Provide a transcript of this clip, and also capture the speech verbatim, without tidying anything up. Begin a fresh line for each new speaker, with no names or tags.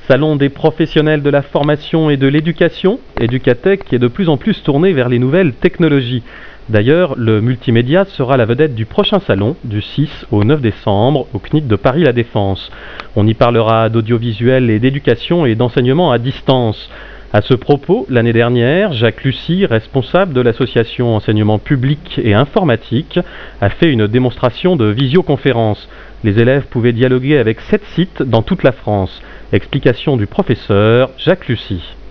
Salon des professionnels de la formation et de l'éducation, Educatech est de plus en plus tourné vers les nouvelles technologies. D'ailleurs, le multimédia sera la vedette du prochain salon, du six au neuf décembre, au C N I C de Paris-La Défense. On y parlera d'audiovisuel et d'éducation et d'enseignement à distance. À ce propos, l'année dernière, Jacques Lucy, responsable de l'association Enseignement public et informatique, a fait une démonstration de visioconférence. Les élèves pouvaient dialoguer avec sept sites dans toute la France. Explication du professeur Jacques Lucy.